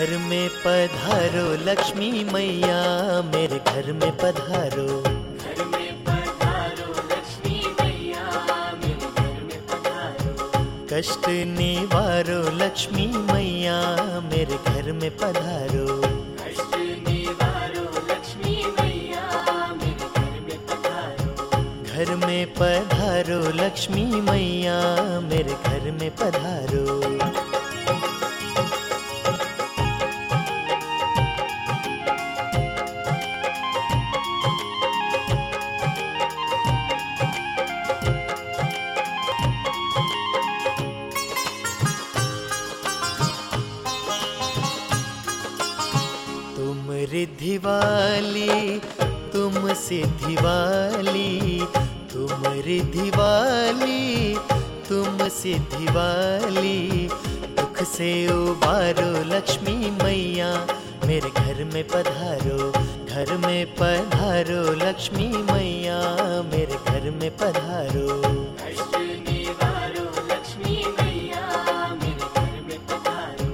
घर में पधारो लक्ष्मी मैया, मेरे घर में पधारो। घर में पधारो लक्ष्मी मैया, मेरे घर में पधारो। कष्ट निवारो लक्ष्मी मैया, मेरे घर में पधारो। कष्ट निवारो लक्ष्मी मैया, मेरे घर में पधारो। घर में पधारो लक्ष्मी मैया, मेरे घर में पधारो। तुम रिद्धि वाली, तुम सिद्धि वाली, तुम रिद्धि वाली, तुम सिद्धि वाली। दुख से उबारो लक्ष्मी मैया, मेरे घर में पधारो। घर में पधारो लक्ष्मी मैया, मेरे घर में पधारो। कष्ट निवारो लक्ष्मी मैया, मेरे घर में पधारो।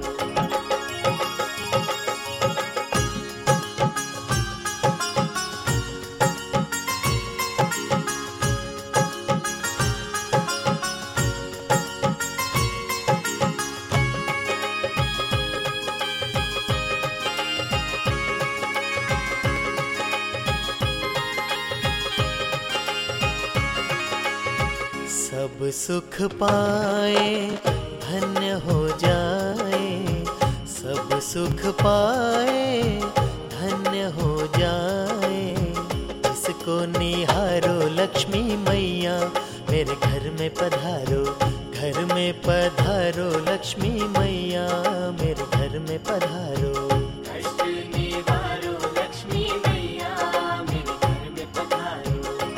सब सुख पाए धन्य हो जाए, सब सुख पाए धन्य हो जाए। इसको निहारो लक्ष्मी मैया, मेरे घर में पधारो। घर में पधारो लक्ष्मी मैया, मेरे घर में पधारो। कष्ट निवारो लक्ष्मी मैया, मेरे घर में पधारो।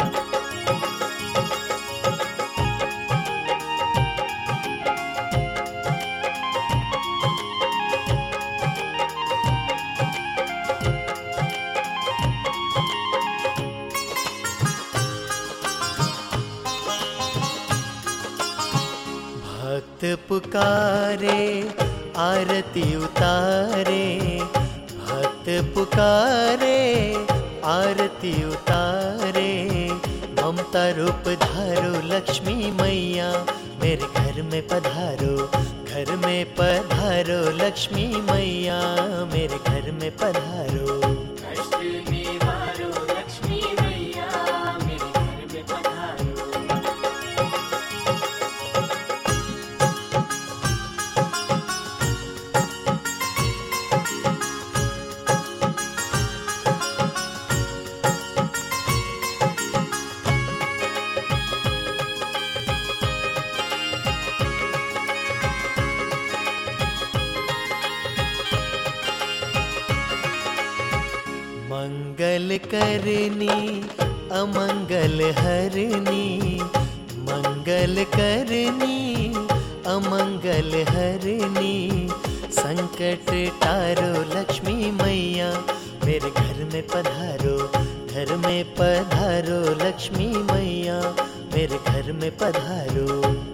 भक्त पुकारे आरती उतारे, भक्त पुकारे आरती उतारे। ममता रूप धारो लक्ष्मी मैया, मेरे घर में पधारो। घर में पधारो लक्ष्मी मैया, मेरे घर में पधारो। कष्ट निवारो लक्ष्मी मैया, मेरे घर में पधारो। मंगल करनी अमंगल हरनी, मंगल करनी अमंगल हरनी। संकट टारो लक्ष्मी मैया, मेरे घर में पधारो। घर में पधारो लक्ष्मी मैया, मेरे घर में पधारो।